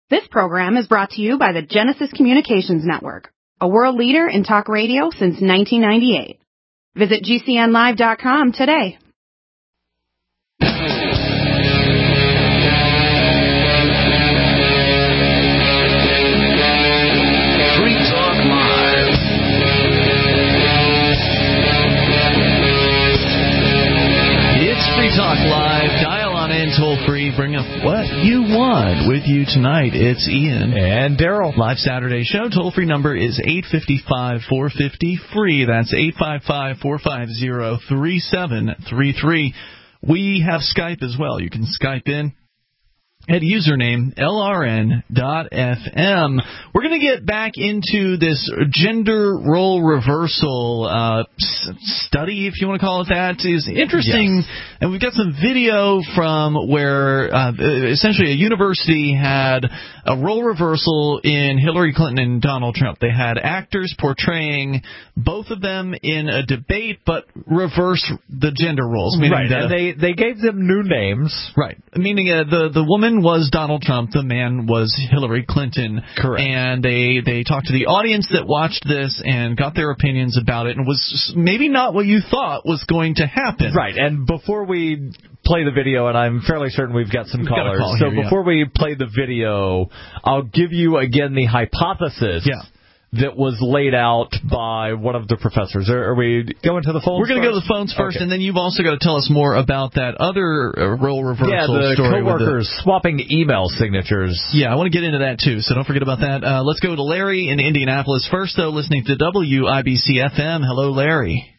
This program is brought to you by the Genesis Communications Network, a world leader in talk radio since 1998. Visit GCNlive.com today. Free Talk Live. It's Free Talk Live. Dial on in toll free. Bring up what you want with you tonight. It's Ian and Daryl. Live Saturday show. Toll free number is 855-450-FREE. That's 855-450-3733. We have Skype as well. You can Skype in at username LRN.FM. We're going to get back into this gender role reversal study, if you want to call it that. It's interesting, yes. And we've got some video from where essentially a university had a role reversal in Hillary Clinton and Donald Trump. They had actors portraying both of them in a debate, but reverse the gender roles. Right, and they gave them new names. Right, meaning the woman was Donald Trump, the man was Hillary Clinton. Correct. And they talked to the audience that watched this and got their opinions about it, and was maybe not what you thought was going to happen. Right, and before we play the video, and I'm fairly certain we've got some callers, so before we play the video, I'll give you again the hypothesis. Yeah. That was laid out by one of the professors. Are we going to the phones? We're going to go to the phones first, okay. And then you've also got to tell us more about that other role reversal story. Yeah, the coworkers swapping email signatures. Yeah, I want to get into that, too, so don't forget about that. Let's go to Larry in Indianapolis first, though, listening to WIBC-FM. Hello, Larry.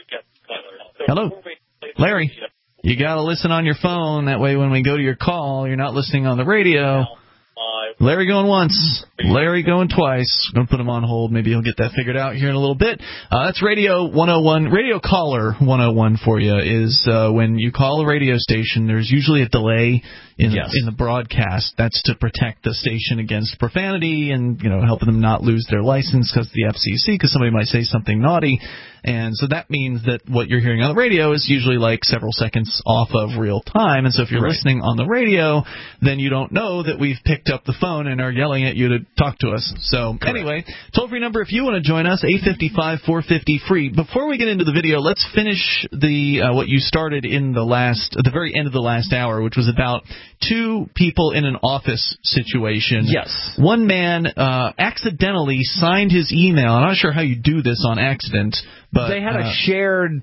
Hello. Larry, you got to listen on your phone. That way when we go to your call, you're not listening on the radio. Larry going once, Larry going twice. Going to put him on hold. Maybe he'll get that figured out here in a little bit. That's Radio 101. Radio Caller 101 for you is when you call a radio station, there's usually a delay in the broadcast. That's to protect the station against profanity and, helping them not lose their license because of the FCC, because somebody might say something naughty. And so that means that what you're hearing on the radio is usually like several seconds off of real time. And so if you're listening on the radio, then you don't know that we've picked up the phone and are yelling at you to talk to us. So anyway, toll-free number if you want to join us, 855-450-FREE. Before we get into the video, let's finish the what you started in the very end of the last hour, which was about two people in an office situation. Yes. One man accidentally signed his email. I'm not sure how you do this on accident, but they had a shared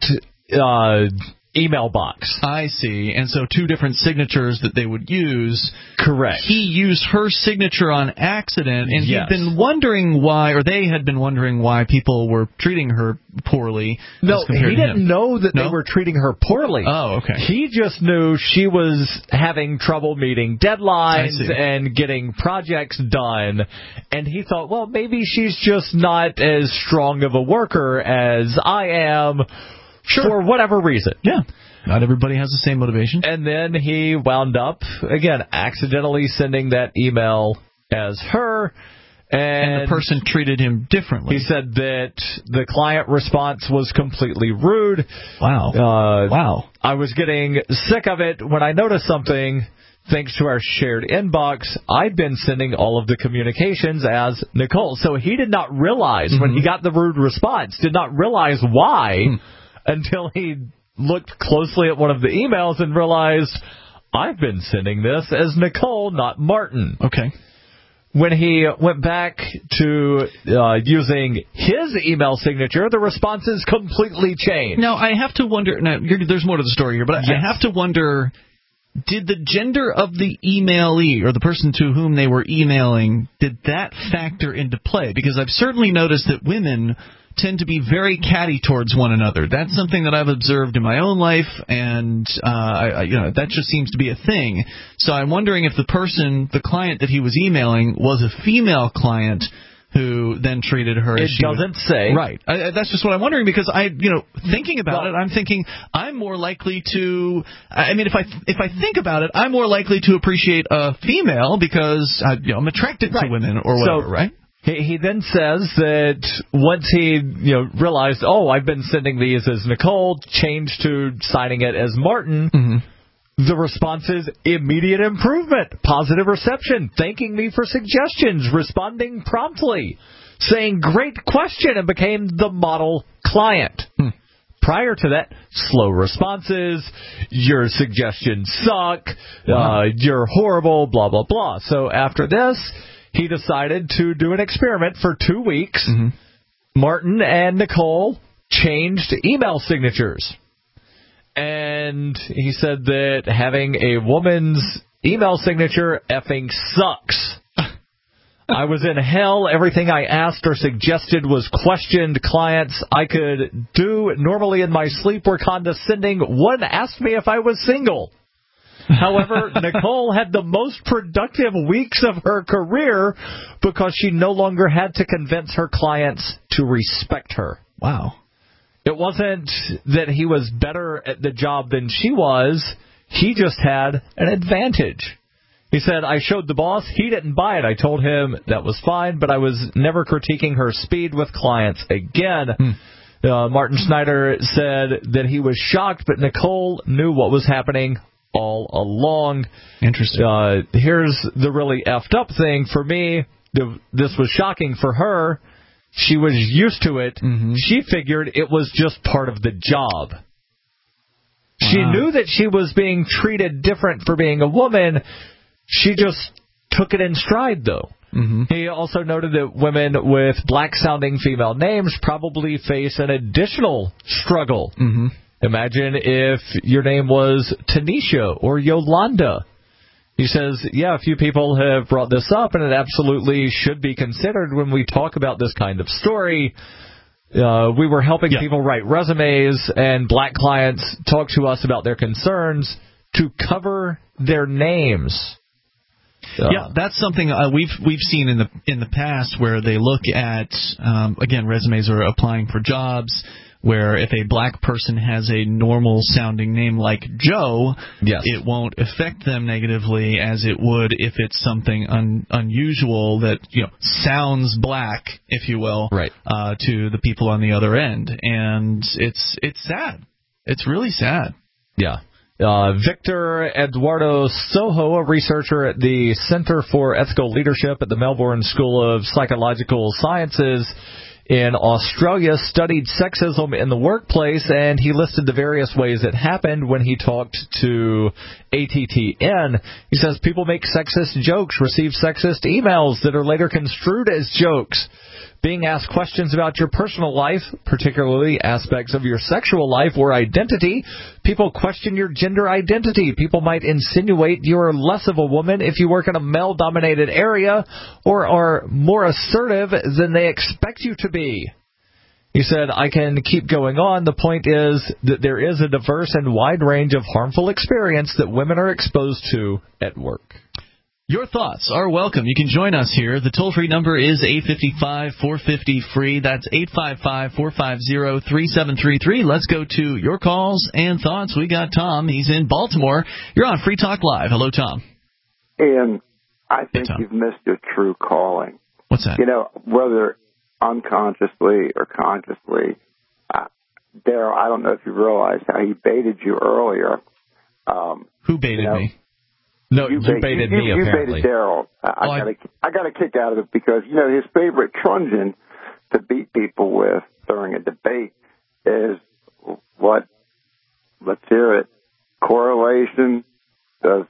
email box. I see. And so two different signatures that they would use. Correct. He used her signature on accident, and he'd been wondering why, or they had been wondering why people were treating her poorly. No, he didn't know that they were treating her poorly. Oh, okay. He just knew she was having trouble meeting deadlines and getting projects done, and he thought, well, maybe she's just not as strong of a worker as I am. Sure. For whatever reason. Yeah. Not everybody has the same motivation. And then he wound up, again, accidentally sending that email as her. And the person treated him differently. He said that the client response was completely rude. Wow. Wow. I was getting sick of it when I noticed something. Thanks to our shared inbox, I've been sending all of the communications as Nicole. So he did not realize when he got the rude response, did not realize why until he looked closely at one of the emails and realized, I've been sending this as Nicole, not Martin. Okay. When he went back to using his email signature, the responses completely changed. Now, I have to wonder, there's more to the story here, but I have to wonder, did the gender of the emailee, or the person to whom they were emailing, did that factor into play? Because I've certainly noticed that women tend to be very catty towards one another. That's something that I've observed in my own life, and that just seems to be a thing. So I'm wondering if the client that he was emailing, was a female client who then treated her as she doesn't say. Right. That's just what I'm wondering, because thinking about it, I'm thinking I'm more likely to. If I think about it, I'm more likely to appreciate a female because I'm attracted to women or whatever, right? He then says that once he realized, I've been sending these as Nicole, changed to signing it as Martin, The response is immediate improvement, positive reception, thanking me for suggestions, responding promptly, saying great question, and became the model client. Prior to that, slow responses, your suggestions suck, you're horrible, blah, blah, blah. So after this, he decided to do an experiment for 2 weeks. Martin and Nicole changed email signatures. And he said that having a woman's email signature effing sucks. I was in hell. Everything I asked or suggested was questioned. Clients I could do normally in my sleep were condescending. One asked me if I was single. However, Nicole had the most productive weeks of her career because she no longer had to convince her clients to respect her. Wow. It wasn't that he was better at the job than she was. He just had an advantage. He said, I showed the boss. He didn't buy it. I told him that was fine, but I was never critiquing her speed with clients again. Martin Snyder said that he was shocked, but Nicole knew what was happening all along. Interesting. Here's the really effed up thing. For me, this was shocking. For her, she was used to it. She figured it was just part of the job. Wow. She knew that she was being treated different for being a woman. She just took it in stride, though. He also noted that women with black-sounding female names probably face an additional struggle. Imagine if your name was Tanisha or Yolanda. He says, yeah, a few people have brought this up, and it absolutely should be considered when we talk about this kind of story. We were helping people write resumes, and black clients talk to us about their concerns to cover their names. Yeah, that's something we've seen in the past where they look at again, resumes are applying for jobs, where if a black person has a normal sounding name like Joe, it won't affect them negatively as it would if it's something unusual that sounds black, if you will, to the people on the other end. And it's sad. It's really sad. Yeah. Victor Eduardo Soho, a researcher at the Center for Ethical Leadership at the Melbourne School of Psychological Sciences in Australia, studied sexism in the workplace, and he listed the various ways it happened when he talked to ATTN. He says people make sexist jokes, receive sexist emails that are later construed as jokes. Being asked questions about your personal life, particularly aspects of your sexual life or identity. People question your gender identity. People might insinuate you're less of a woman if you work in a male-dominated area or are more assertive than they expect you to be. He said, I can keep going on. The point is that there is a diverse and wide range of harmful experience that women are exposed to at work. Your thoughts are welcome. You can join us here. The toll-free number is 855-450-FREE. That's 855-450-3733. Let's go to your calls and thoughts. We got Tom. He's in Baltimore. You're on Free Talk Live. Hello, Tom. Ian, I think you've missed your true calling. What's that? Whether unconsciously or consciously, Daryl, I don't know if you realize how he baited you earlier. Who baited me? No, you baited me, apparently. You baited Daryl. I got a kick out of it because, his favorite truncheon to beat people with during a debate is what, let's hear it, correlation does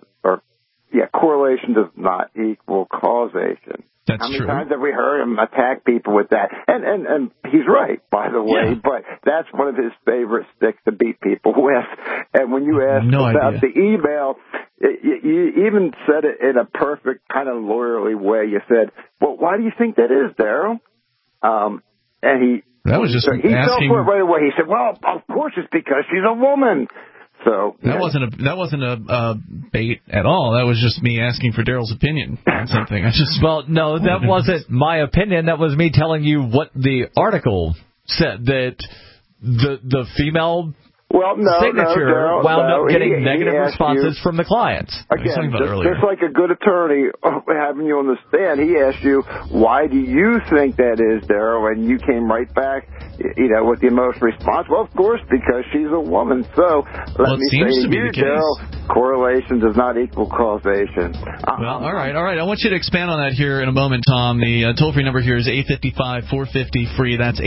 not equal causation. That's How many true. times have we heard him attack people with that? And he's right, by the way, but that's one of his favorite sticks to beat people with. And when you asked about the email, you even said it in a perfect kind of lawyerly way. You said, well, why do you think that is, Daryl? And he fell for it right away. He said, well, of course it's because she's a woman. So that wasn't a bait at all. That was just me asking for Daryl's opinion on something. No, that wasn't my opinion. That was me telling you what the article said, that the female signature wound up getting negative responses from the clients. Again, just like a good attorney having you on the stand, he asked you, why do you think that is, Daryl? And you came right back with the emotional response? Well, of course, because she's a woman. So let me say to you, Daryl, correlation does not equal causation. Well, all right. I want you to expand on that here in a moment, Tom. The toll-free number here is 855-450-FREE. That's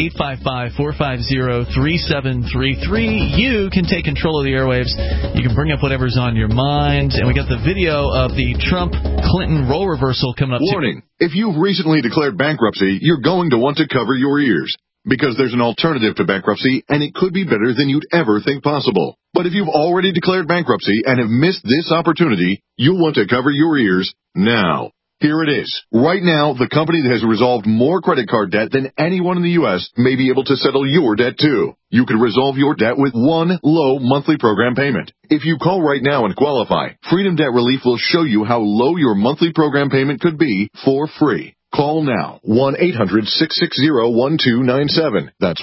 855-450-3733. You can take control of the airwaves. You can bring up whatever's on your mind. And we got the video of the Trump-Clinton role reversal coming up. Warning. If you've recently declared bankruptcy, you're going to want to cover your ears, because there's an alternative to bankruptcy, and it could be better than you'd ever think possible. But if you've already declared bankruptcy and have missed this opportunity, you'll want to cover your ears now. Here it is. Right now, the company that has resolved more credit card debt than anyone in the U.S. may be able to settle your debt, too. You can resolve your debt with one low monthly program payment. If you call right now and qualify, Freedom Debt Relief will show you how low your monthly program payment could be for free. Call now, 1-800-660-1297. That's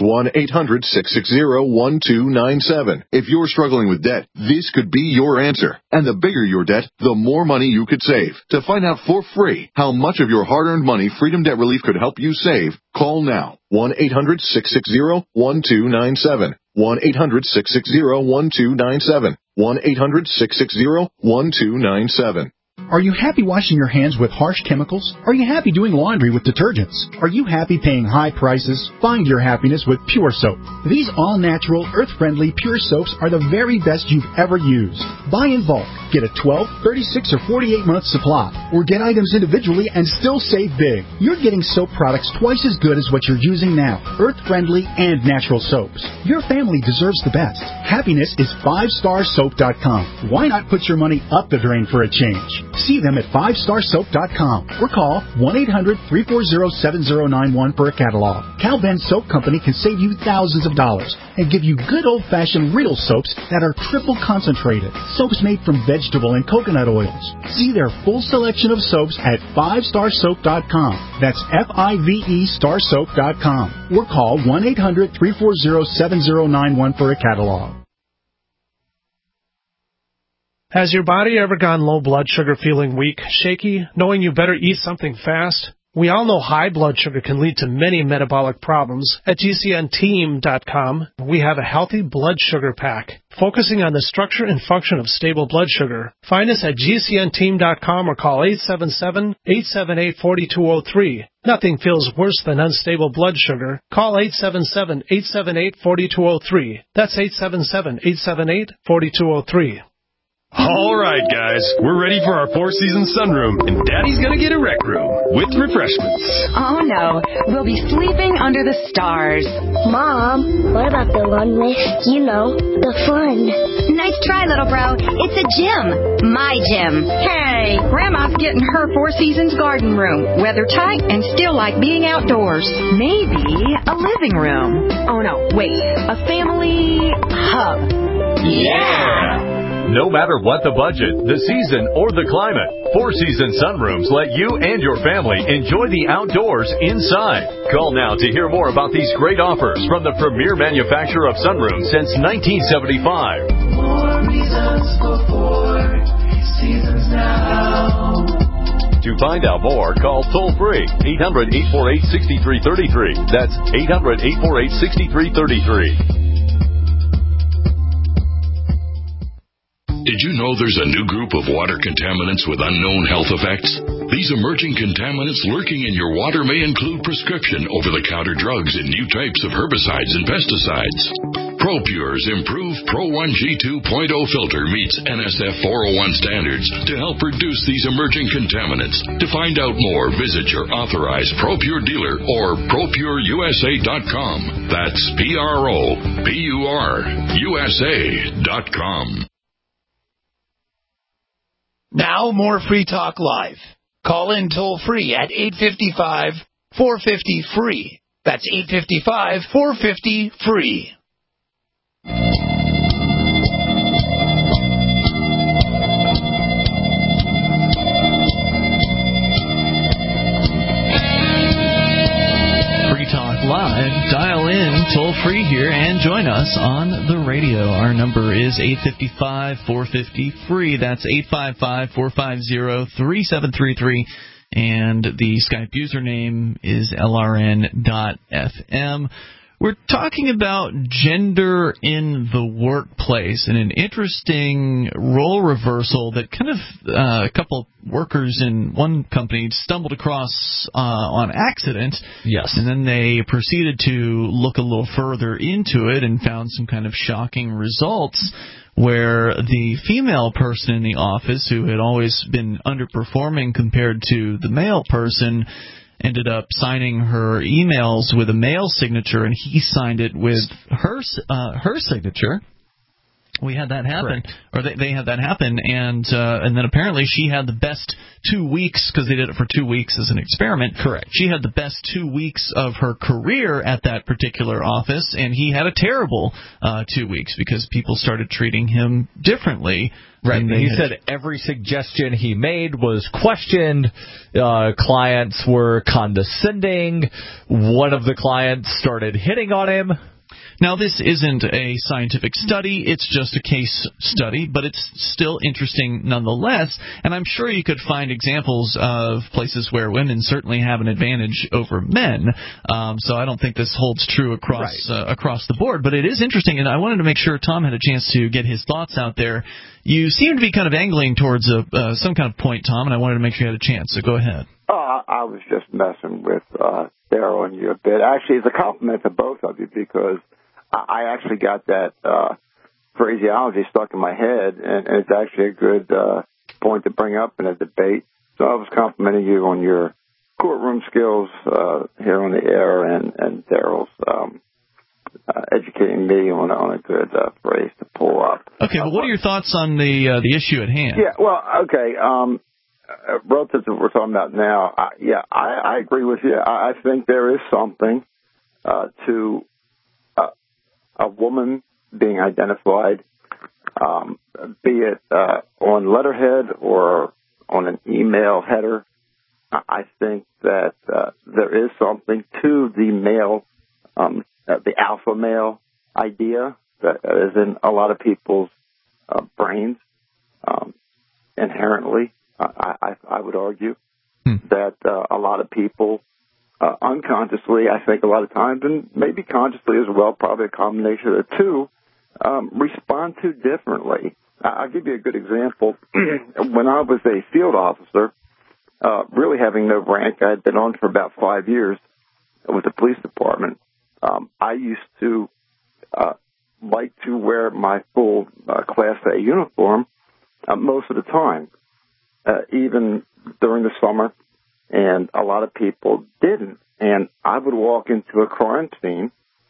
1-800-660-1297. If you're struggling with debt, this could be your answer. And the bigger your debt, the more money you could save. To find out for free how much of your hard-earned money Freedom Debt Relief could help you save, call now, 1-800-660-1297. 1-800-660-1297. 1-800-660-1297. Are you happy washing your hands with harsh chemicals? Are you happy doing laundry with detergents? Are you happy paying high prices? Find your happiness with Pure Soap. These all-natural, earth-friendly Pure Soaps are the very best you've ever used. Buy in bulk. Get a 12, 36, or 48-month supply. Or get items individually and still save big. You're getting soap products twice as good as what you're using now. Earth-friendly and natural soaps. Your family deserves the best. Happiness is 5starsoap.com. Why not put your money up the drain for a change? See them at 5starsoap.com or call 1-800-340-7091 for a catalog. Cal Ben Soap Company can save you thousands of dollars and give you good old-fashioned real soaps that are triple concentrated. Soaps made from vegetable and coconut oils. See their full selection of soaps at 5starsoap.com. That's F-I-V-E starsoap.com or call 1-800-340-7091 for a catalog. Has your body ever gone low blood sugar, feeling weak, shaky, knowing you better eat something fast? We all know high blood sugar can lead to many metabolic problems. At GCNteam.com, we have a healthy blood sugar pack, focusing on the structure and function of stable blood sugar. Find us at GCNteam.com or call 877-878-4203. Nothing feels worse than unstable blood sugar. Call 877-878-4203. That's 877-878-4203. All right, guys, we're ready for our Four Seasons sunroom, and Daddy's gonna get a rec room with refreshments. Oh, no. We'll be sleeping under the stars. Mom, what about the runway? You know, the fun. Nice try, little bro. It's a gym. My gym. Hey, Grandma's getting her Four Seasons garden room. Weather tight and still like being outdoors. Maybe a living room. Oh, no, wait. A family hub. Yeah! No matter what the budget, the season, or the climate, Four Seasons sunrooms let you and your family enjoy the outdoors inside. Call now to hear more about these great offers from the premier manufacturer of sunrooms since 1975. More reasons for Four Seasons now. To find out more, call toll-free 800-848-6333. That's 800-848-6333. Did you know there's a new group of water contaminants with unknown health effects? These emerging contaminants lurking in your water may include prescription over-the-counter drugs and new types of herbicides and pesticides. ProPure's improved Pro 1G 2.0 filter meets NSF 401 standards to help reduce these emerging contaminants. To find out more, visit your authorized ProPure dealer or ProPureUSA.com. That's ProPureUSA.com. Now more Free Talk Live. Call in toll-free at 855-450-FREE. That's 855-450-FREE. Free Talk Live. Dial in toll-free here and join us on the radio. Our number is 855-450-FREE. That's 855-450-3733. And the Skype username is LRN.FM. We're talking about gender in the workplace and an interesting role reversal that kind of a couple workers in one company stumbled across on accident. Yes. And then they proceeded to look a little further into it and found some kind of shocking results where the female person in the office, who had always been underperforming compared to the male person, ended up signing her emails with a male signature, and he signed it with her signature. We had that happen, or they had that happen, and then apparently she had the best 2 weeks, because they did it for 2 weeks as an experiment. Correct. She had the best 2 weeks of her career at that particular office, and he had a terrible 2 weeks because people started treating him differently. Right. He said every suggestion he made was questioned. Clients were condescending. One of the clients started hitting on him. Now, this isn't a scientific study. It's just a case study, but it's still interesting nonetheless. And I'm sure you could find examples of places where women certainly have an advantage over men. So I don't think this holds true across the board. But it is interesting, and I wanted to make sure Tom had a chance to get his thoughts out there. You seem to be kind of angling towards some kind of point, Tom, and I wanted to make sure you had a chance. So go ahead. I was just messing with Daryl and you a bit. Actually, it's a compliment to both of you because I actually got that phraseology stuck in my head, and it's actually a good point to bring up in a debate. So I was complimenting you on your courtroom skills here on the air, and Daryl's educating me on a good phrase to pull up. Okay, but what are your thoughts on the issue at hand? Yeah, well, okay. Relative to what we're talking about now, I agree with you. I think there is something to a woman being identified, be it on letterhead or on an email header. I think that there is something to the male, the alpha male idea that is in a lot of people's brains inherently. I would argue that a lot of people unconsciously, I think a lot of times, and maybe consciously as well, probably a combination of the two, respond to differently. I'll give you a good example. When I was a field officer, really having no rank, I had been on for about 5 years with the police department. I used to like to wear my full Class A uniform most of the time, even during the summer. And a lot of people didn't. And I would walk into a crime scene,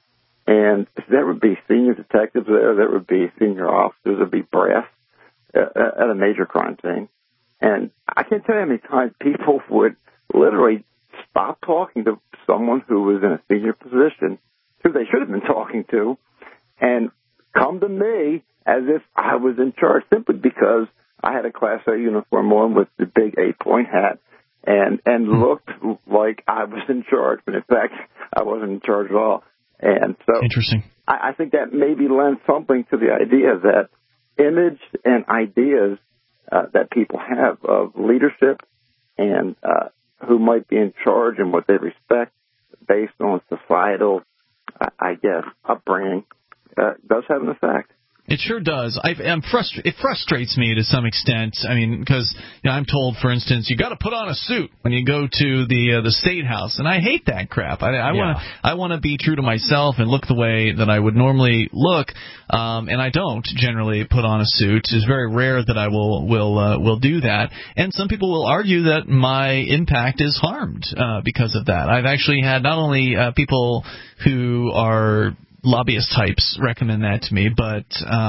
and there would be senior detectives there would be senior officers, there would be brass at a major crime scene. And I can't tell you how many times people would literally stop talking to someone who was in a senior position, who they should have been talking to, and come to me as if I was in charge, simply because I had a Class A uniform on with the big 8-point hat. And looked like I was in charge, but in fact, I wasn't in charge at all. And so, interesting. I think that maybe lends something to the idea that image and ideas that people have of leadership and who might be in charge and what they respect based on societal, I guess, upbringing does have an effect. It sure does. It frustrates me to some extent. I mean, because I'm told, for instance, you got to put on a suit when you go to the State House, and I hate that crap. I want to be true to myself and look the way that I would normally look, and I don't generally put on a suit. It's very rare that I will do that. And some people will argue that my impact is harmed because of that. I've actually had not only people who are lobbyist types recommend that to me, but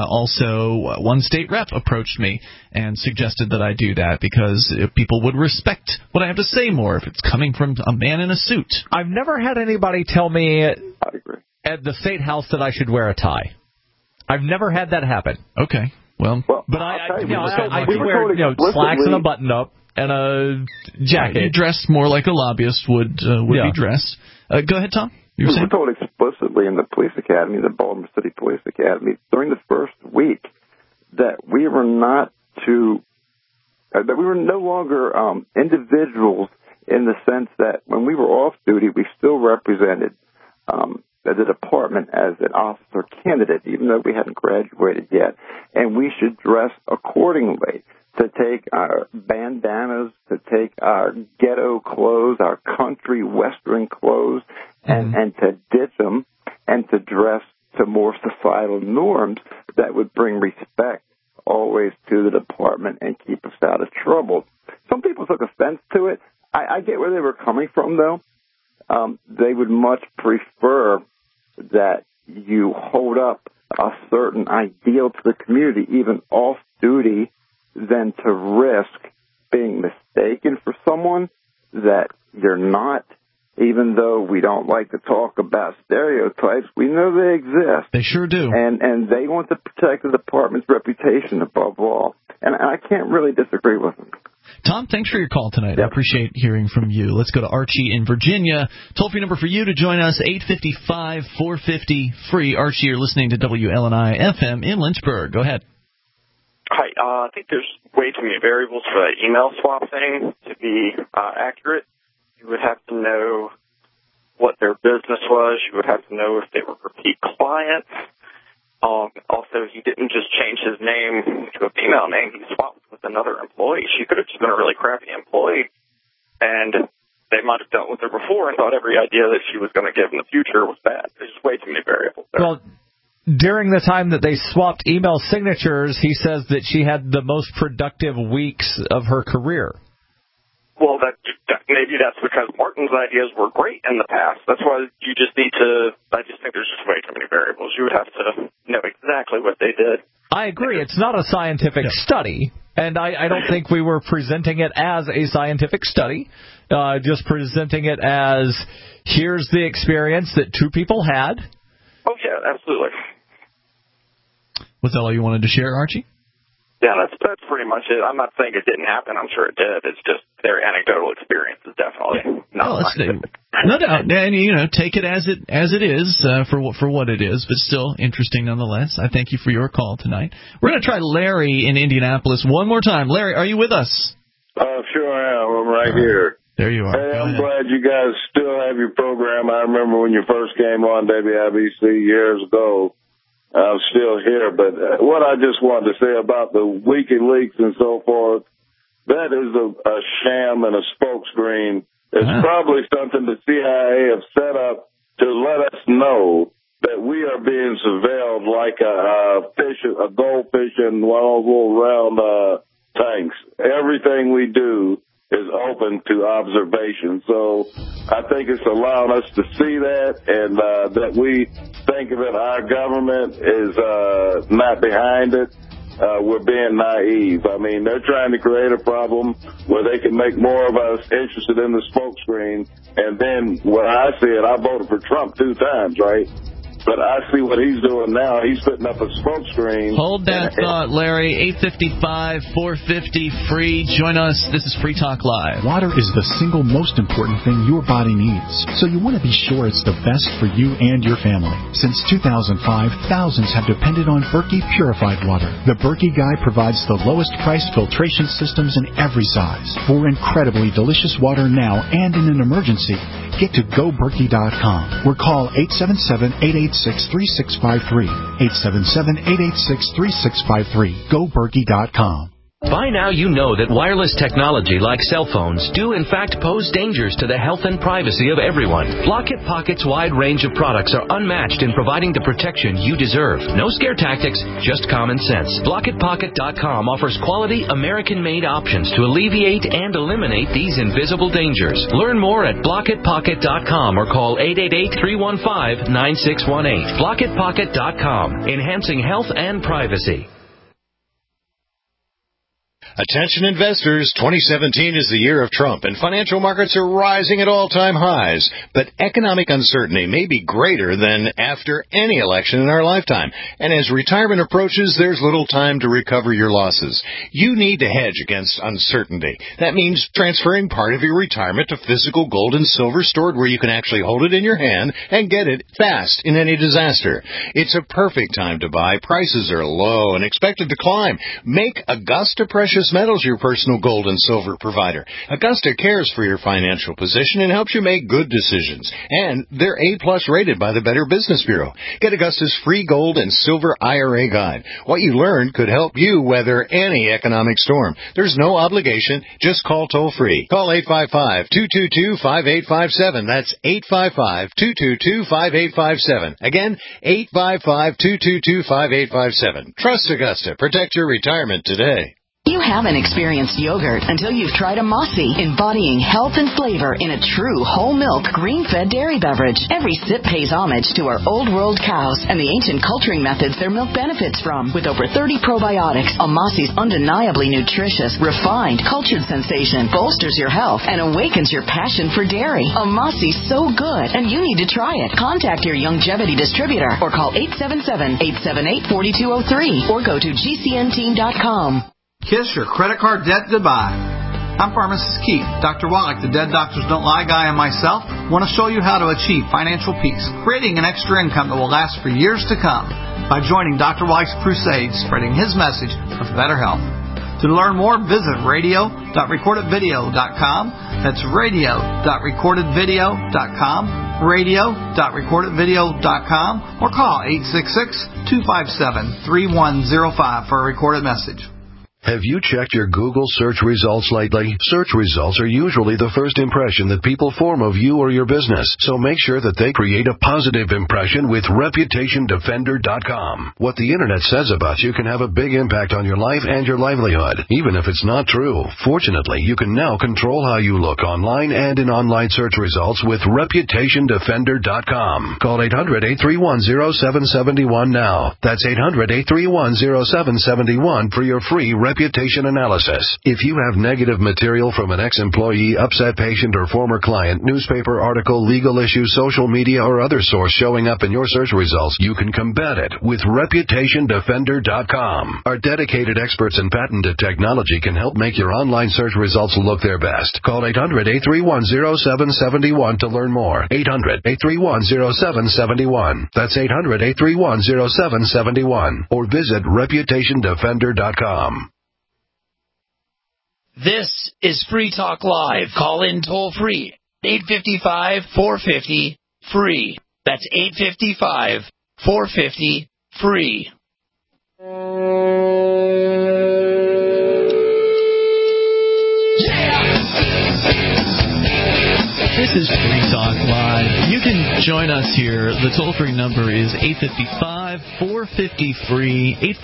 also one state rep approached me and suggested that I do that because people would respect what I have to say more if it's coming from a man in a suit. I've never had anybody tell me at the State House that I should wear a tie. I've never had that happen. Okay, well but I wear slacks and a button-up and a jacket. You dress more like a lobbyist would be dressed. Go ahead, Tom. We were told explicitly in the police academy, the Baltimore City Police Academy, during the first week that we were no longer individuals in the sense that when we were off duty, we still represented the department as an officer candidate, even though we hadn't graduated yet. And we should dress accordingly, to take our bandanas, to take our ghetto clothes, our country western clothes, and to ditch them and to dress to more societal norms that would bring respect always to the department and keep us out of trouble. Some people took offense to it. I get where they were coming from, though. They would much prefer that you hold up a certain ideal to the community, even off duty, than to risk being mistaken for someone that you're not. Even though we don't like to talk about stereotypes, we know they exist. They sure do. And they want to protect the department's reputation above all. And I can't really disagree with them. Tom, thanks for your call tonight. I appreciate hearing from you. Let's go to Archie in Virginia. Toll-free number for you to join us, 855-450-FREE. Archie, you're listening to WLNI-FM in Lynchburg. Go ahead. Hi. I think there's way too many variables for that email swap thing to be accurate. You would have to know what their business was. You would have to know if they were repeat clients. Also, he didn't just change his name to a female name. He swapped with another employee. She could have just been a really crappy employee, and they might have dealt with her before and thought every idea that she was going to give in the future was bad. There's just way too many variables there. Well, during the time that they swapped email signatures, he says that she had the most productive weeks of her career. Well, maybe that's because Martin's ideas were great in the past. That's why you just need to, I just think there's just way too many variables. You would have to know exactly what they did. I agree. It's not a scientific study, and I don't think we were presenting it as a scientific study, just presenting it as here's the experience that two people had. Oh, yeah, absolutely. Was that all you wanted to share, Archie? Yeah, that's pretty much it. I'm not saying it didn't happen. I'm sure it did. It's just their anecdotal experience is definitely not scientific. No doubt. And, take it as it is for what it is, but still interesting nonetheless. I thank you for your call tonight. We're going to try Larry in Indianapolis one more time. Larry, are you with us? Sure am. I'm right here. There you are. Hey, I'm glad you guys still have your program. I remember when you first came on WIBC years ago. I'm still here, but what I just wanted to say about the WikiLeaks and so forth, that is a sham and a smokescreen. It's probably something the CIA have set up to let us know that we are being surveilled like a goldfish in one of those little round tanks. Everything we do is open to observation. So I think it's allowing us to see that, and that we think of it, our government is not behind it. We're being naive. I mean, they're trying to create a problem where they can make more of us interested in the smokescreen. And then when I see it, I voted for Trump 2 times, right? But I see what he's doing now. He's putting up a smokescreen. Hold that thought, Larry. 855-450-FREE. Join us. This is Free Talk Live. Water is the single most important thing your body needs, so you want to be sure it's the best for you and your family. Since 2005, thousands have depended on Berkey purified water. The Berkey Guy provides the lowest priced filtration systems in every size. For incredibly delicious water now and in an emergency, get to GoBerkey.com or call 877-886-3653. 877-886-3653. GoBerkey.com. By now you know that wireless technology like cell phones do in fact pose dangers to the health and privacy of everyone. Blockit Pocket's wide range of products are unmatched in providing the protection you deserve. No scare tactics, just common sense. BlockitPocket.com offers quality American-made options to alleviate and eliminate these invisible dangers. Learn more at BlockitPocket.com or call 888-315-9618. BlockitPocket.com, enhancing health and privacy. Attention investors, 2017 is the year of Trump, and financial markets are rising at all-time highs. But economic uncertainty may be greater than after any election in our lifetime. And as retirement approaches, there's little time to recover your losses. You need to hedge against uncertainty. That means transferring part of your retirement to physical gold and silver stored where you can actually hold it in your hand and get it fast in any disaster. It's a perfect time to buy. Prices are low and expected to climb. Make Augusta Precious Precious Metals your personal gold and silver provider. Augusta cares for your financial position and helps you make good decisions. And they're A-plus rated by the Better Business Bureau. Get Augusta's free gold and silver IRA guide. What you learn could help you weather any economic storm. There's no obligation. Just call toll-free. Call 855-222-5857. That's 855-222-5857. Again, 855-222-5857. Trust Augusta. Protect your retirement today. You haven't experienced yogurt until you've tried a Mossy, embodying health and flavor in a true whole milk, green-fed dairy beverage. Every sip pays homage to our old world cows and the ancient culturing methods their milk benefits from. With over 30 probiotics, a Mossy's undeniably nutritious, refined, cultured sensation bolsters your health and awakens your passion for dairy. A Mossy's so good, and you need to try it. Contact your Longevity distributor or call 877-878-4203 or go to gcnteam.com. Kiss your credit card debt goodbye. I'm Pharmacist Keith. Dr. Wallach, the Dead Doctors Don't Lie guy, and myself want to show you how to achieve financial peace, creating an extra income that will last for years to come by joining Dr. Wallach's crusade, spreading his message of better health. To learn more, visit radio.recordedvideo.com. That's radio.recordedvideo.com, radio.recordedvideo.com, or call 866-257-3105 for a recorded message. Have you checked your Google search results lately? Search results are usually the first impression that people form of you or your business, so make sure that they create a positive impression with ReputationDefender.com. What the Internet says about you can have a big impact on your life and your livelihood, even if it's not true. Fortunately, you can now control how you look online and in online search results with ReputationDefender.com. Call 800-831-0771 now. That's 800-831-0771 for your free reputation analysis. If you have negative material from an ex-employee, upset patient, or former client, newspaper article, legal issue, social media, or other source showing up in your search results, you can combat it with ReputationDefender.com. Our dedicated experts in patented technology can help make your online search results look their best. Call 800-831-0771 to learn more. 800-831-0771. That's 800-831-0771. Or visit ReputationDefender.com. This is Free Talk Live. Call in toll free. 855-450-FREE. That's 855-450-FREE. This is Free Talk Live. You can join us here. The toll-free number is 855-450-FREE,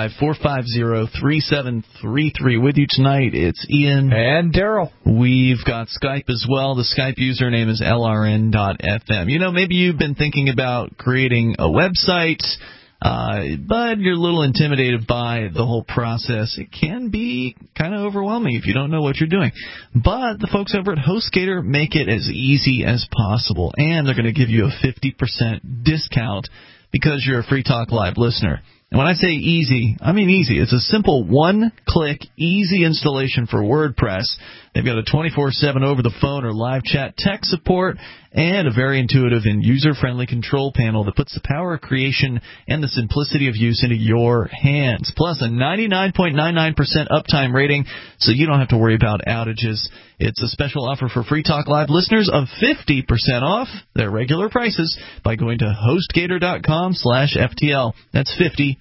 855-450-3733. With you tonight, it's Ian. And Daryl. We've got Skype as well. The Skype username is LRN.FM. You know, maybe you've been thinking about creating a website, but you're a little intimidated by the whole process. It can be kind of overwhelming if you don't know what you're doing. But the folks over at HostGator make it as easy as possible, and they're going to give you a 50% discount because you're a Free Talk Live listener. And when I say easy, I mean easy. It's a simple one-click, easy installation for WordPress. They've got a 24/7 over-the-phone or live chat tech support and a very intuitive and user-friendly control panel that puts the power of creation and the simplicity of use into your hands. Plus a 99.99% uptime rating, so you don't have to worry about outages. It's a special offer for Free Talk Live listeners of 50% off their regular prices by going to HostGator.com/FTL. That's 50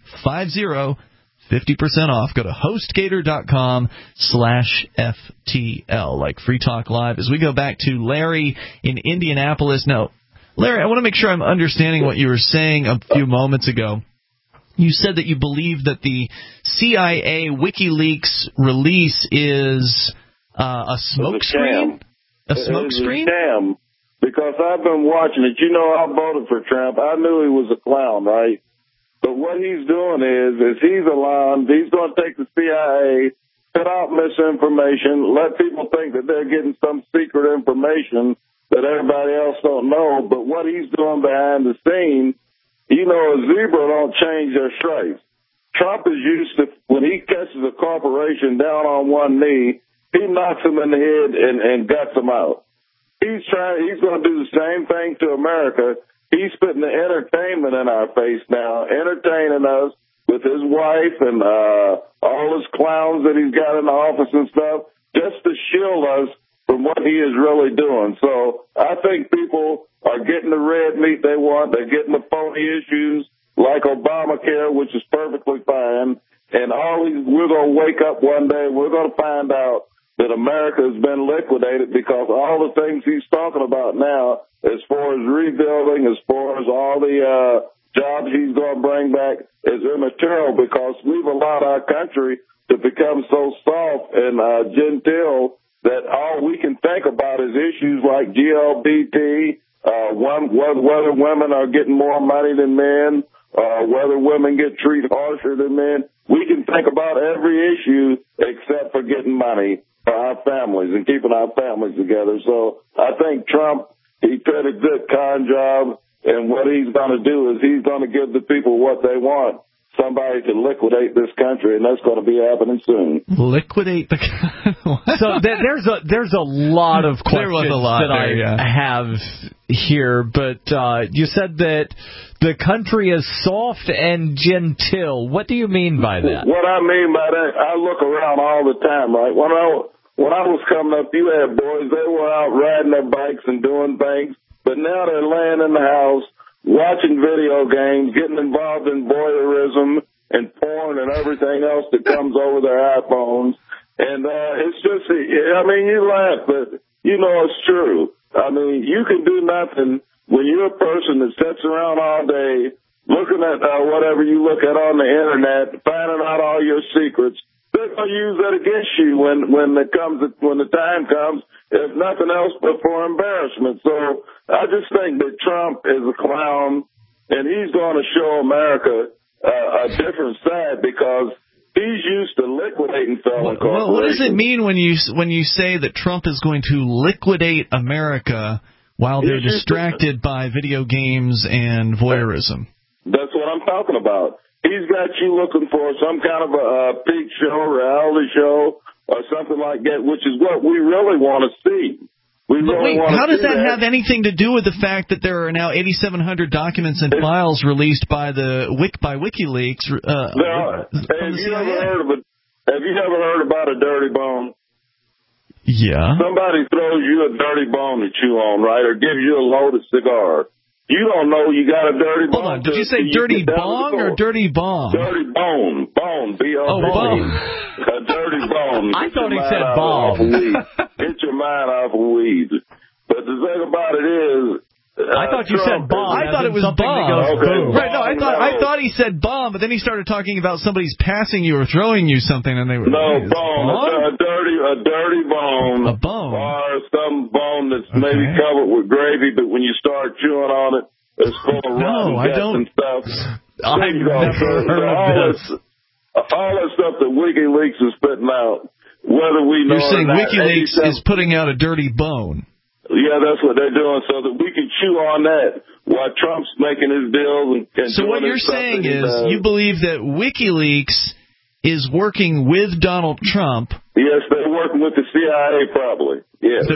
off. Go to HostGator.com/FTL, like Free Talk Live. As we go back to Larry in Indianapolis. Now, Larry, I want to make sure I'm understanding what you were saying a few moments ago. You said that you believe that the CIA WikiLeaks release is a smokescreen? A smokescreen? It's a scam. Because I've been watching it. You know, I voted for Trump. I knew he was a clown, right? But what he's doing is he's aligned. He's going to take the CIA, cut out misinformation, let people think that they're getting some secret information that everybody else don't know. But what he's doing behind the scenes, you know, a zebra don't change their stripes. Trump is used to, when he catches a corporation down on one knee, he knocks them in the head and guts them out. He's going to do the same thing to America. He's putting the entertainment in our face now, entertaining us with his wife and all his clowns that he's got in the office and stuff, just to shield us from what he is really doing. So I think people are getting the red meat they want. They're getting the phony issues like Obamacare, which is perfectly fine. And we're going to wake up one day, we're going to find out that America has been liquidated because all the things he's talking about now, as far as rebuilding, as far as all the jobs he's going to bring back, is immaterial because we've allowed our country to become so soft and genteel that all we can think about is issues like LGBT, whether women are getting more money than men, whether women get treated harsher than men. We can think about every issue except for getting money for our families and keeping our families together. So I think Trump, he did a good con job, and what he's going to do is he's going to give the people what they want. Somebody to liquidate this country, and that's going to be happening soon. Liquidate the So there's a lot of questions I have here, but you said that the country is soft and genteel. What do you mean by that? What I mean by that, I look around all the time, right? When I was coming up, you had boys, they were out riding their bikes and doing things, but now they're laying in the house, watching video games, getting involved in voyeurism and porn and everything else that comes over their iPhones. And it's just, I mean, you laugh, but you know it's true. I mean, you can do nothing when you're a person that sits around all day looking at whatever you look at on the Internet, finding out all your secrets. They're going to use that against you when the time comes, if nothing else but for embarrassment. So I just think that Trump is a clown, and he's going to show America a different side because he's used to liquidating felon corporations. Well, what does it mean when you say that Trump is going to liquidate America while they're distracted by video games and voyeurism? That's what I'm talking about. He's got you looking for some kind of a peak show, reality show, or something like that, which is what we really want to see. How does that have anything to do with the fact that there are now 8,700 documents and files released by WikiLeaks? Have you ever heard about a dirty bone? Yeah. Somebody throws you a dirty bone to chew on, right, or gives you a loaded cigar. You don't know you got a dirty bone. Hold on, did you say dirty bong or dirty bomb? Dirty bone. Bone, B-O-N. Oh, bone. A dirty bone. I thought he said bomb. Get your mind off of weed. But the thing about it is, I thought you said bomb. I thought it was bomb. Okay. Right? No, I thought he said bomb, but then he started talking about somebody's passing you or throwing you something, and they were bone. A dirty bone. A bone, or some bone that's maybe covered with gravy, but when you start chewing on it, it's full of rotten guts and stuff. I've never heard of this. All that stuff that WikiLeaks is putting out, whether we know You're saying or not, WikiLeaks is putting out a dirty bone. Yeah, that's what they're doing, so that we can chew on that while Trump's making his deals. And so what you're saying is you believe that WikiLeaks is working with Donald Trump. Yes, they're working with the CIA, probably. Yes.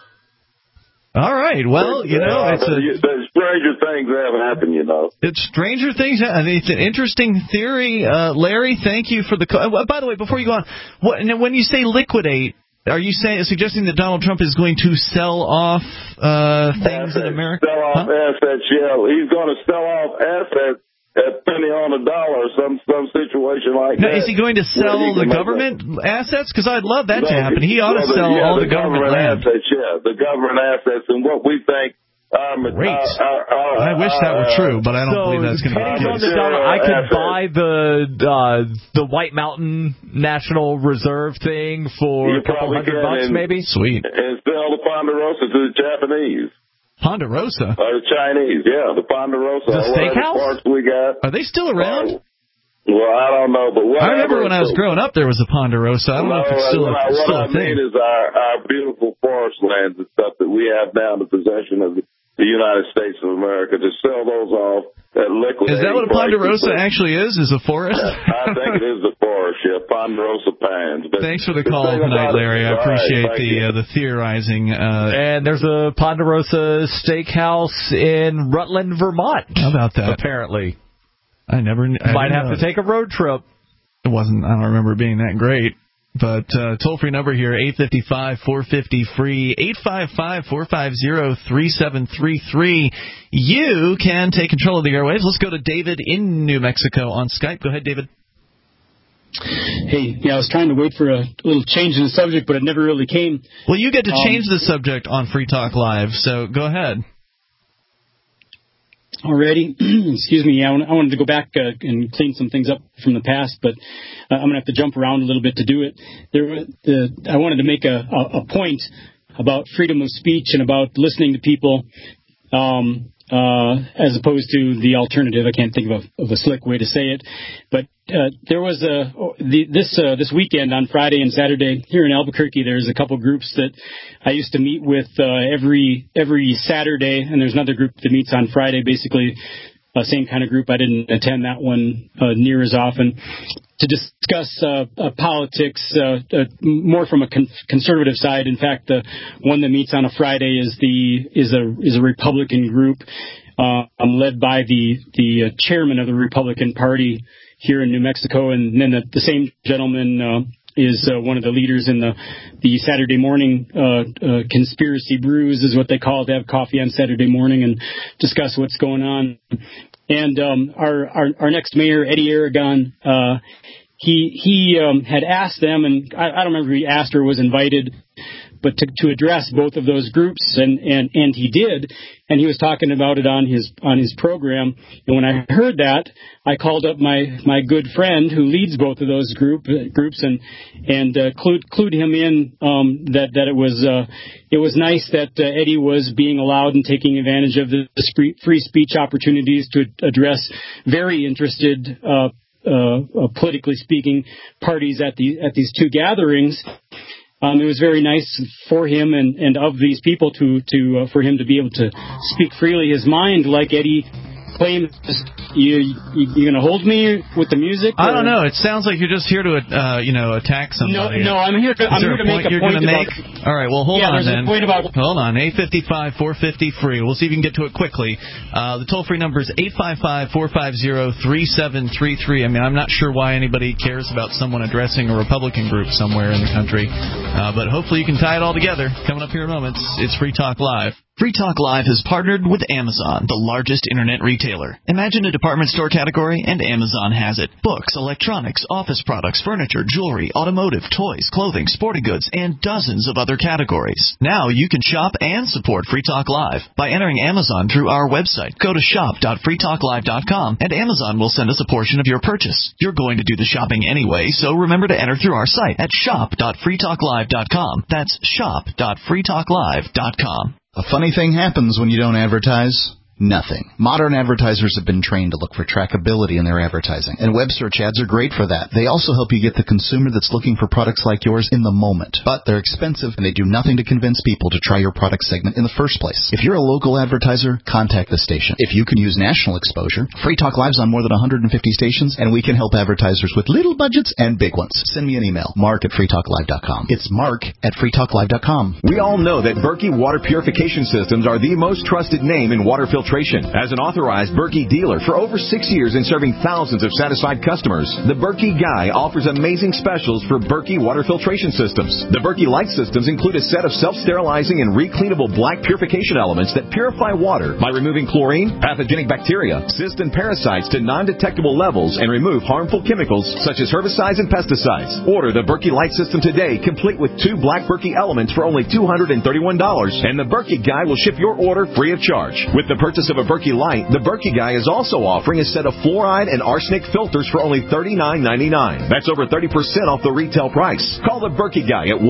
All right. Well, you know, there's stranger things that haven't happened, you know. It's stranger things. It's an interesting theory. Larry, thank you for the call. By the way, before you go on, when you say liquidate, are you suggesting that Donald Trump is going to sell off things in America? Sell off assets, yeah. He's going to sell off assets at penny on a dollar, some situation like that. Is he going to sell the government assets? Because I'd love that to happen. He ought to sell all the government land. Assets, the government assets, and what we think. Great. I wish that were true, but I don't believe that's going to be the case. I could buy the White Mountain National Reserve thing for a couple $100, maybe. Sweet. And sell the Ponderosa to the Japanese. Ponderosa? The Chinese, yeah, the Ponderosa. The steakhouse? We got. Are they still around? Well, I don't know, but whatever. I remember when I was growing up, there was a Ponderosa. I don't know if it's still a thing. What I mean is our beautiful forest lands and stuff that we have now in the possession of the United States of America, to sell those off at liquidating. Is that what a Ponderosa actually is a forest? I think it is a forest, yeah, Ponderosa pines. But thanks for the call tonight, Larry. I appreciate the theorizing. And there's a Ponderosa steakhouse in Rutland, Vermont. How about that? Apparently. I might have to take a road trip. It wasn't. I don't remember it being that great. But toll-free number here, 855-450-FREE, 855-450-3733. You can take control of the airwaves. Let's go to David in New Mexico on Skype. Go ahead, David. Hey, I was trying to wait for a little change in the subject, but it never really came. Well, you get to change the subject on Free Talk Live, so go ahead. Already, excuse me. I wanted to go back and clean some things up from the past, but I'm going to have to jump around a little bit to do it. I wanted to make a point about freedom of speech and about listening to people, as opposed to the alternative. I can't think of a slick way to say it, but there was this weekend on Friday and Saturday here in Albuquerque. There's a couple groups that I used to meet with every Saturday, and there's another group that meets on Friday. Basically, same kind of group. I didn't attend that one near as often to discuss politics, more from a conservative side. In fact, the one that meets on a Friday is a Republican group led by the chairman of the Republican Party here in New Mexico, and then the same gentleman is one of the leaders in the Saturday morning conspiracy brews, is what they call it. They have coffee on Saturday morning and discuss what's going on. And our next mayor, Eddie Aragon, he had asked them, and I don't remember if he asked or was invited, but to address both of those groups, and he did, and he was talking about it on his program. And when I heard that, I called up my good friend who leads both of those groups and clued him in that it was nice that Eddie was being allowed and taking advantage of the free speech opportunities to address very interested, politically speaking, parties at these two gatherings. It was very nice for him and of these people for him to be able to speak freely his mind, like Eddie claims. You gonna hold me with the music? I don't know. It sounds like you're just here to attack somebody. No, I'm here to make a point about. All right, well, hold on then. A point about. Hold on, 855-450-FREE. We'll see if you can get to it quickly. The toll-free number is 855-450-3733. I mean, I'm not sure why anybody cares about someone addressing a Republican group somewhere in the country, but hopefully you can tie it all together. Coming up here in moments, it's Free Talk Live. Free Talk Live has partnered with Amazon, the largest internet retailer. Imagine a department store category, and Amazon has it. Books, electronics, office products, furniture, jewelry, automotive, toys, clothing, sporting goods, and dozens of other categories. Now you can shop and support Free Talk Live by entering Amazon through our website. Go to shop.freetalklive.com, and Amazon will send us a portion of your purchase. You're going to do the shopping anyway, so remember to enter through our site at shop.freetalklive.com. That's shop.freetalklive.com. A funny thing happens when you don't advertise. Nothing. Modern advertisers have been trained to look for trackability in their advertising, and web search ads are great for that. They also help you get the consumer that's looking for products like yours in the moment. But they're expensive, and they do nothing to convince people to try your product segment in the first place. If you're a local advertiser, contact the station. If you can use national exposure, Free Talk Live's on more than 150 stations, and we can help advertisers with little budgets and big ones. Send me an email, mark@freetalklive.com. It's mark@freetalklive.com. We all know that Berkey Water Purification Systems are the most trusted name in water filtration. As an authorized Berkey dealer for over 6 years and serving thousands of satisfied customers, the Berkey Guy offers amazing specials for Berkey water filtration systems. The Berkey Light systems include a set of self-sterilizing and recleanable black purification elements that purify water by removing chlorine, pathogenic bacteria, cysts, and parasites to non-detectable levels and remove harmful chemicals such as herbicides and pesticides. Order the Berkey Light system today, complete with 2 black Berkey elements for only $231, and the Berkey Guy will ship your order free of charge. With the purchase of a Berkey Light, the Berkey Guy is also offering a set of fluoride and arsenic filters for only $39.99. That's over 30% off the retail price. Call the Berkey Guy at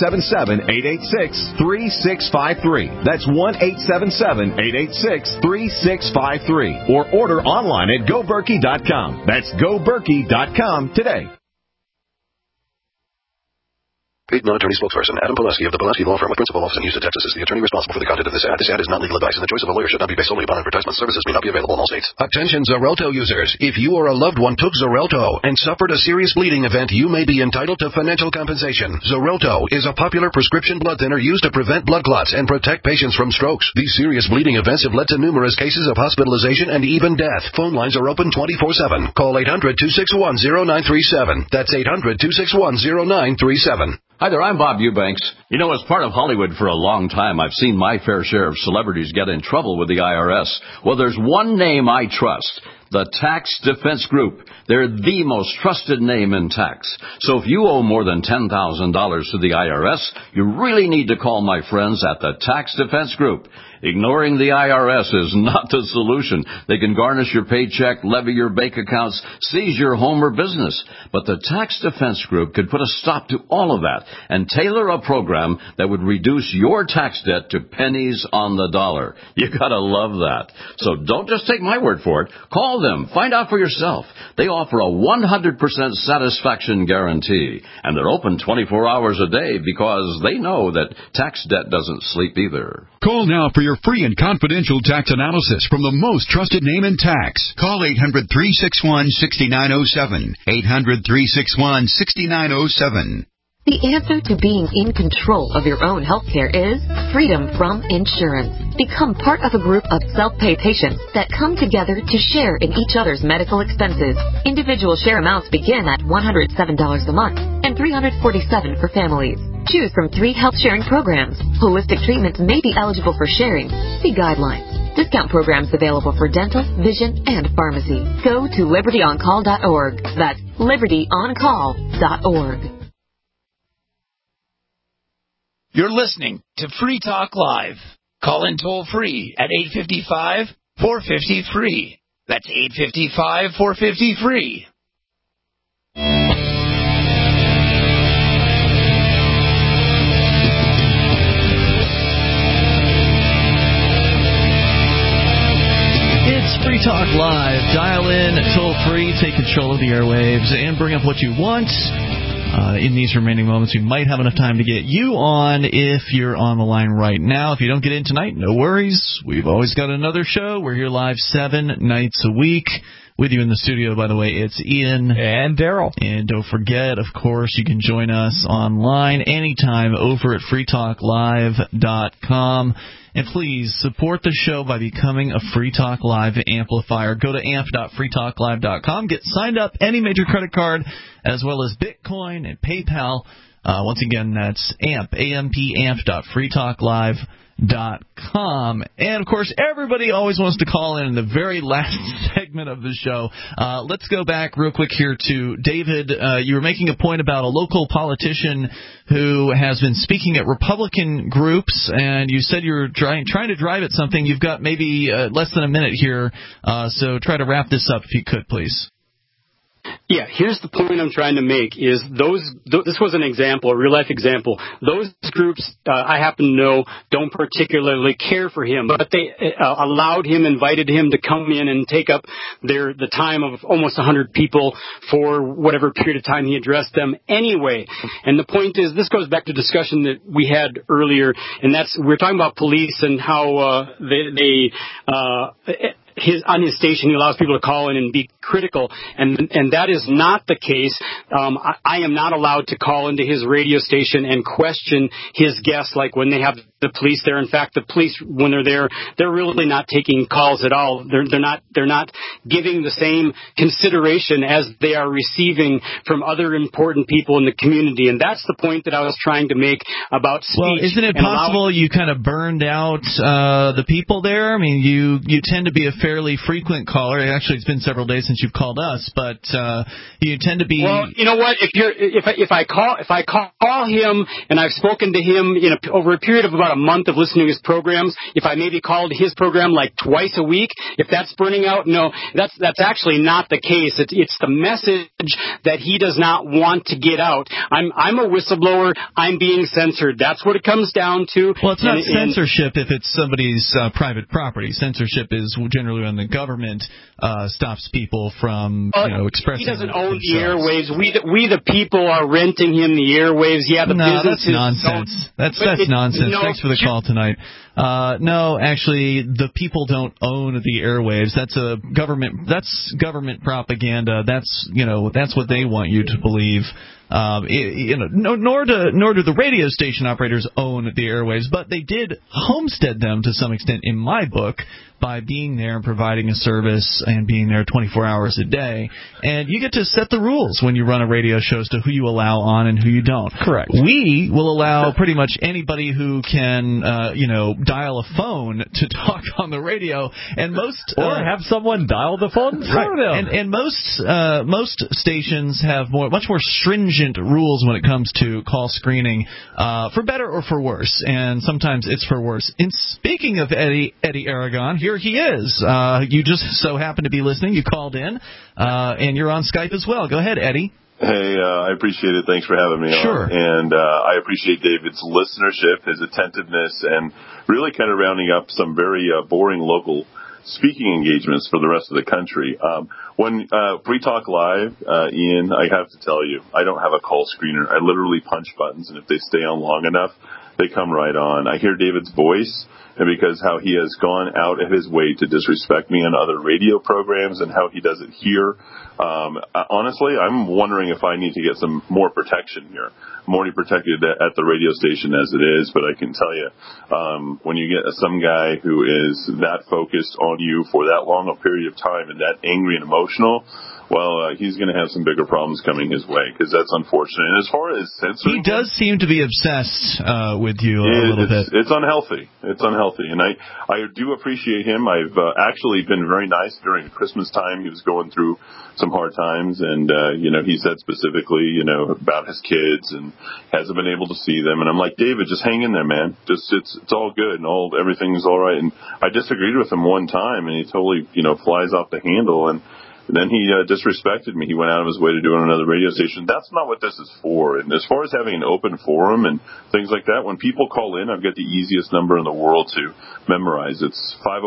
1-877-886-3653. That's 1-877-886-3653. Or order online at GoBerkey.com. That's GoBerkey.com today. Paid non-attorney spokesperson Adam Pulaski of the Pulaski Law Firm with principal office in Houston, Texas is the attorney responsible for the content of this ad. This ad is not legal advice, and the choice of a lawyer should not be based solely upon advertisement. Services may not be available in all states. Attention Xarelto users. If you or a loved one took Xarelto and suffered a serious bleeding event, you may be entitled to financial compensation. Xarelto is a popular prescription blood thinner used to prevent blood clots and protect patients from strokes. These serious bleeding events have led to numerous cases of hospitalization and even death. Phone lines are open 24/7. Call 800-261-0937. That's 800-261-0937. Hi there, I'm Bob Eubanks. You know, as part of Hollywood for a long time, I've seen my fair share of celebrities get in trouble with the IRS. Well, there's one name I trust. The Tax Defense Group. They're the most trusted name in tax. So if you owe more than $10,000 to the IRS, you really need to call my friends at the Tax Defense Group. Ignoring the IRS is not the solution. They can garnish your paycheck, levy your bank accounts, seize your home or business. But the Tax Defense Group could put a stop to all of that and tailor a program that would reduce your tax debt to pennies on the dollar. You gotta love that. So don't just take my word for it. Call them. Find out for yourself. They offer a 100% satisfaction guarantee. And they're open 24 hours a day because they know that tax debt doesn't sleep either. Call now for your free and confidential tax analysis from the most trusted name in tax. Call 800-361-6907. 800-361-6907. The answer to being in control of your own health care is freedom from insurance. Become part of a group of self-pay patients that come together to share in each other's medical expenses. Individual share amounts begin at $107 a month and $347 for families. Choose from 3 health-sharing programs. Holistic treatments may be eligible for sharing. See guidelines. Discount programs available for dental, vision, and pharmacy. Go to libertyoncall.org. That's libertyoncall.org. You're listening to Free Talk Live. Call in toll-free at 855-450-FREE. That's 855-450-FREE. It's Free Talk Live. Dial in toll-free, take control of the airwaves, and bring up what you want. In these remaining moments, we might have enough time to get you on if you're on the line right now. If you don't get in tonight, no worries. We've always got another show. We're here live 7 nights a week. With you in the studio, by the way, it's Ian. And Daryl. And don't forget, of course, you can join us online anytime over at freetalklive.com. And please support the show by becoming a Free Talk Live amplifier. Go to amp.freetalklive.com. Get signed up, any major credit card, as well as Bitcoin and PayPal. Once again, that's amp.freetalklive.com. And, of course, everybody always wants to call in the very last segment of the show. Let's go back real quick here to David. You were making a point about a local politician who has been speaking at Republican groups, and you said you were trying to drive at something. You've got maybe less than a minute here, so try to wrap this up if you could, please. Yeah, here's the point I'm trying to make is this was an example, a real-life example. Those groups, I happen to know, don't particularly care for him, but they allowed him, invited him to come in and take up the time of almost 100 people for whatever period of time he addressed them anyway. And the point is, this goes back to discussion that we had earlier, and we're talking about police and how on his station, he allows people to call in and be critical, and that is not the case. I am not allowed to call into his radio station and question his guests like when they have the police there. In fact, the police, when they're there, they're really not taking calls at all. They're not giving the same consideration as they are receiving from other important people in the community, and that's the point that I was trying to make about speech. Well, isn't it possible you kind of burned out the people there? I mean, you tend to be a fairly frequent caller. Actually, it's been several days since you've called us, but you tend to be. Well, you know what? If I call him, and I've spoken to him over a period of about a month of listening to his programs, if I maybe called his program like twice a week, if that's burning out, no, that's actually not the case. It's the message that he does not want to get out. I'm a whistleblower. I'm being censored. That's what it comes down to. Well, it's not censorship if it's somebody's private property. Censorship is generally generally when the government stops people from expressing. He doesn't own the airwaves. We the people are renting him the airwaves. Yeah, the businesses. That's nonsense. That's nonsense. Thanks for the call tonight. No, actually, the people don't own the airwaves. That's government propaganda. That's what they want you to believe. Nor do the radio station operators own the airwaves, but they did homestead them to some extent in my book by being there and providing a service and being there 24 hours a day. And you get to set the rules when you run a radio show as to who you allow on and who you don't. Correct. We will allow pretty much anybody who can, dial a phone to talk on the radio, and most or have someone dial the phone for them. And most stations have much more stringent rules when it comes to call screening, for better or for worse, and sometimes it's for worse. And speaking of Eddie Aragon, here he is. You just so happen to be listening. You called in, and you're on Skype as well. Go ahead, Eddie. Hey, I appreciate it. Thanks for having me Sure. on. And I appreciate David's listenership, his attentiveness, and really kind of rounding up some very boring local speaking engagements for the rest of the country. When Free Talk Live, Ian, I have to tell you, I don't have a call screener. I literally punch buttons, and if they stay on long enough, they come right on. I hear David's voice, and because how he has gone out of his way to disrespect me on other radio programs and how he does it here, honestly, I'm wondering if I need to get some more protection here. I'm already protected at the radio station as it is, but I can tell you, when you get some guy who is that focused on you for that long a period of time and that angry and emotional, well, he's going to have some bigger problems coming his way, because that's unfortunate. And as far as censoring, he does seem to be obsessed with you a little bit. It's unhealthy. It's unhealthy, and I do appreciate him. I've actually been very nice during Christmas time. He was going through some hard times, and he said specifically, about his kids and hasn't been able to see them. And I'm like, David, just hang in there, man. Just it's all good and everything's all right. And I disagreed with him one time, and he totally flies off the handle. And then he disrespected me. He went out of his way to do it on another radio station. That's not what this is for. And as far as having an open forum and things like that, when people call in, I've got the easiest number in the world to memorize. It's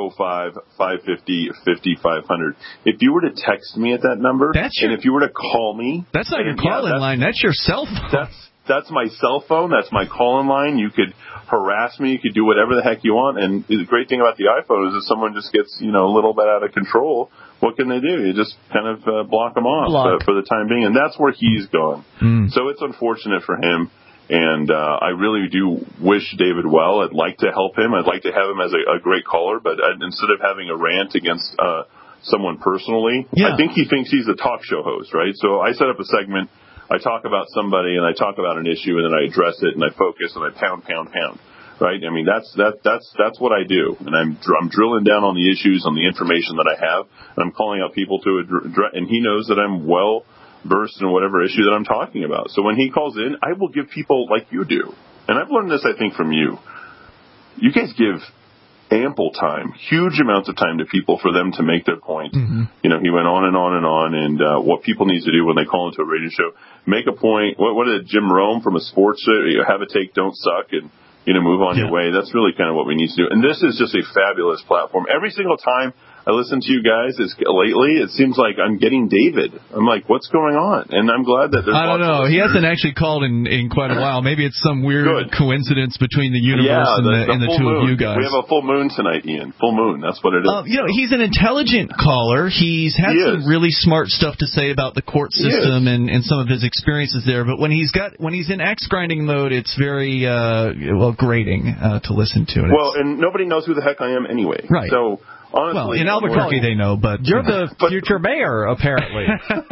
505-550-5500. If you were to text me at that number, and if you were to call me... That's not your call-in line. That's your cell phone. That's my cell phone. That's my call-in line. You could harass me. You could do whatever the heck you want. And the great thing about the iPhone is if someone just gets, a little bit out of control, what can they do? You just kind of block them off for the time being. And that's where he's gone. So it's unfortunate for him. And I really do wish David well. I'd like to help him. I'd like to have him as a great caller. But instead of having a rant against someone personally, I think he thinks he's a talk show host, right? So I set up a segment. I talk about somebody and I talk about an issue and then I address it and I focus and I pound, right? I mean, that's what I do. And I'm drilling down on the issues, on the information that I have, and I'm calling out people to address, and he knows that I'm well versed in whatever issue that I'm talking about. So when he calls in, I will give people like you do. And I've learned this, I think, from you. You guys give ample time, huge amounts of time to people for them to make their point. He went on and on and on, and what people need to do when they call into a radio show, make a point. What did Jim Rome from a sports show, have a take, don't suck, and move on your way. That's really kind of what we need to do. And this is just a fabulous platform. Every single time I listen to you guys lately, it seems like I'm getting David. I'm like, what's going on? And I'm glad that there's... I don't know. He hasn't actually called in quite a while. Maybe it's some weird coincidence between the universe and the two of you guys. We have a full moon tonight, Ian. Full moon. That's what it is. He's an intelligent caller. He's had some really smart stuff to say about the court system and some of his experiences there. But when he's in axe grinding mode, it's very grating to listen to. And nobody knows who the heck I am anyway. Right. So... honestly, in Albuquerque they know, but you're the future mayor, apparently.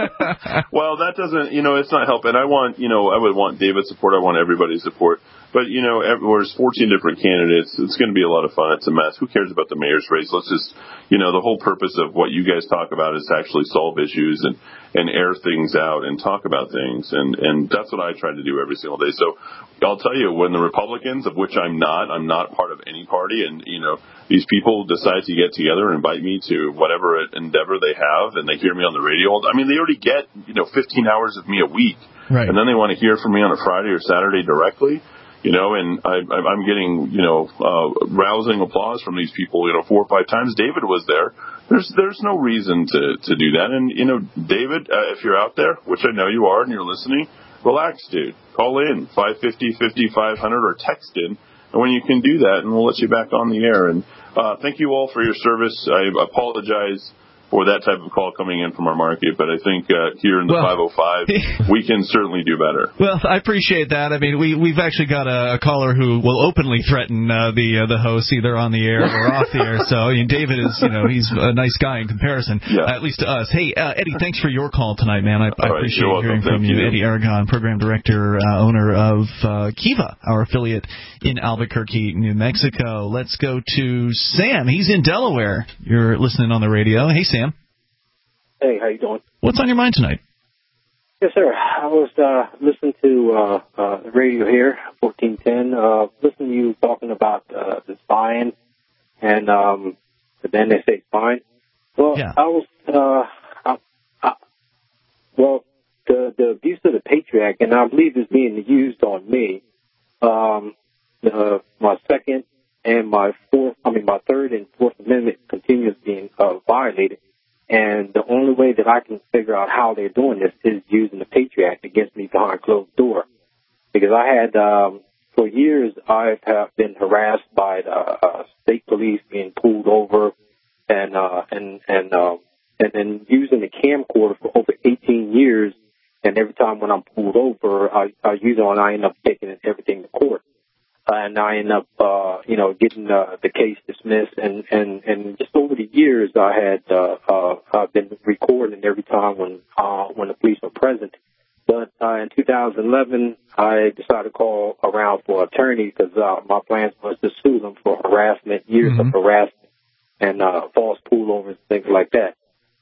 Well, that doesn't, it's not helping. I would want David's support. I want everybody's support. But, there's 14 different candidates. It's going to be a lot of fun. It's a mess. Who cares about the mayor's race? Let's just, the whole purpose of what you guys talk about is to actually solve issues and air things out and talk about things. And that's what I try to do every single day. So I'll tell you, when the Republicans, of which I'm not part of any party, and, these people decide to get together and invite me to whatever endeavor they have, and they hear me on the radio. I mean, they already get, 15 hours of me a week. Right. And then they want to hear from me on a Friday or Saturday directly. And I'm getting, rousing applause from these people, 4 or 5 times. David was there. There's no reason to do that. And, David, if you're out there, which I know you are and you're listening, relax, dude. Call in 550-5500 or text in. And when you can do that, and we'll let you back on the air. And thank you all for your service. I apologize for that type of call coming in from our market, but I think here in the 505, we can certainly do better. Well, I appreciate that. I mean, we've actually got a caller who will openly threaten the host either on the air or off the air. So David is, he's a nice guy in comparison, at least to us. Hey, Eddie, thanks for your call tonight, man. I appreciate hearing from you. Eddie Aragon, program director, owner of Kiva, our affiliate in Albuquerque, New Mexico. Let's go to Sam. He's in Delaware. You're listening on the radio. Hey, Sam. Hey, how you doing? What's on your mind tonight? Yes, sir. I was listening to the radio here, 1410, listening to you talking about the spying, and then they say spying. Well, the abuse of the Patriot Act, and I believe it's being used on me. My second and my third and fourth amendment continues being violated. And the only way that I can figure out how they're doing this is using the Patriot Act against me behind closed door. Because I had, for years, I have been harassed by the state police, being pulled over and then using the camcorder for over 18 years. And every time when I'm pulled over, I end up taking everything to court. And I end up, getting the case dismissed. And just over the years, I had I've been recording every time when the police were present. But in 2011, I decided to call around for an attorney because my plan was to sue them for harassment, years of harassment, and false pullovers, things like that.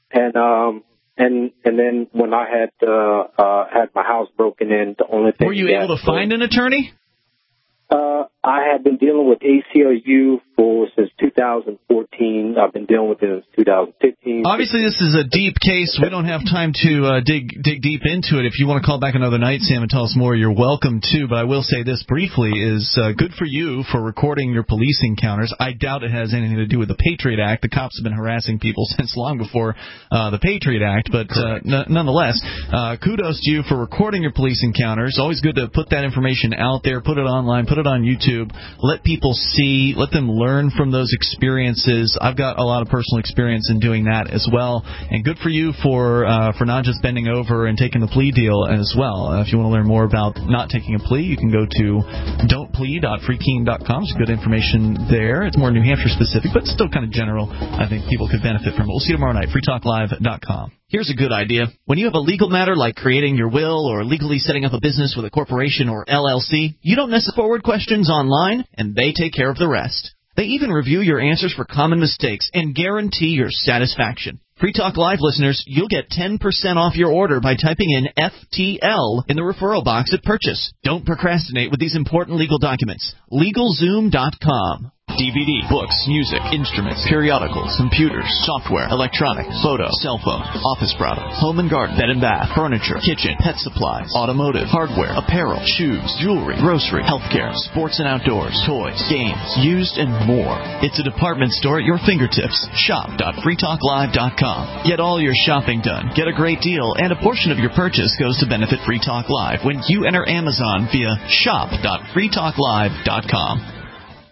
And then when I had my house broken in, the only thing were you able to find an attorney? I have been dealing with ACLU since 2014. I've been dealing with it since 2015. Obviously, this is a deep case. We don't have time to dig deep into it. If you want to call back another night, Sam, and tell us more, you're welcome to. But I will say this briefly is good for you for recording your police encounters. I doubt it has anything to do with the Patriot Act. The cops have been harassing people since long before the Patriot Act. But nonetheless, kudos to you for recording your police encounters. Always good to put that information out there, put it online, put it on YouTube, let people see, let them learn from those experiences. I've got a lot of personal experience in doing that as well, and good for you for not just bending over and taking the plea deal as well. If you want to learn more about not taking a plea, you can go to don'tplea.freekeen.com. There's good information there. It's more New Hampshire specific, but still kind of general. I think people could benefit from it. We'll see you tomorrow night, freetalklive.com. Here's a good idea. When you have a legal matter like creating your will or legally setting up a business with a corporation or LLC, you don't necessarily forward questions online, and they take care of the rest. They even review your answers for common mistakes and guarantee your satisfaction. Free Talk Live listeners, you'll get 10% off your order by typing in FTL in the referral box at purchase. Don't procrastinate with these important legal documents. LegalZoom.com. DVD, books, music, instruments, periodicals, computers, software, electronics, photo, cell phone, office products, home and garden, bed and bath, furniture, kitchen, pet supplies, automotive, hardware, apparel, shoes, jewelry, grocery, healthcare, sports and outdoors, toys, games, used, and more. It's a department store at your fingertips. Shop.freetalklive.com. Get all your shopping done, get a great deal, and a portion of your purchase goes to benefit Free Talk Live when you enter Amazon via shop.freetalklive.com.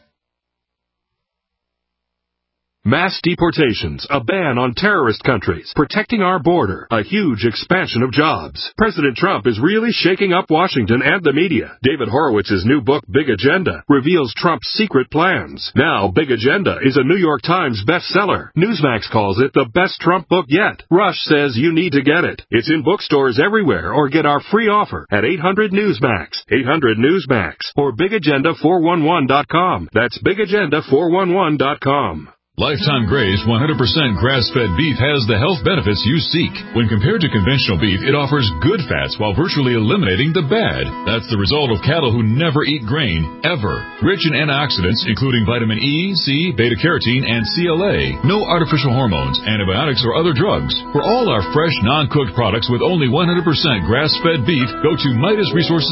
Mass deportations, a ban on terrorist countries, protecting our border, a huge expansion of jobs. President Trump is really shaking up Washington and the media. David Horowitz's new book, Big Agenda, reveals Trump's secret plans. Now, Big Agenda is a New York Times bestseller. Newsmax calls it the best Trump book yet. Rush says you need to get it. It's in bookstores everywhere, or get our free offer at 800-NEWSMAX, 800-NEWSMAX, or BigAgenda411.com. That's BigAgenda411.com. Lifetime Gray's 100% grass-fed beef has the health benefits you seek. When compared to conventional beef, it offers good fats while virtually eliminating the bad. That's the result of cattle who never eat grain, ever. Rich in antioxidants, including vitamin E, C, beta-carotene, and CLA. No artificial hormones, antibiotics, or other drugs. For all our fresh, non-cooked products with only 100% grass-fed beef, go to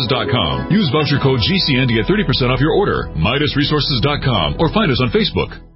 MidasResources.com. Use voucher code GCN to get 30% off your order. MidasResources.com or find us on Facebook.